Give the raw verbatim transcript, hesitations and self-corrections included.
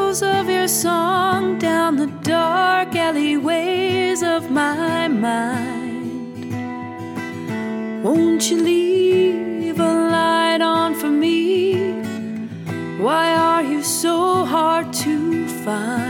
echoes of your song down the dark alleyways of my mind. Won't you leave a light on for me? Why are you so hard to find?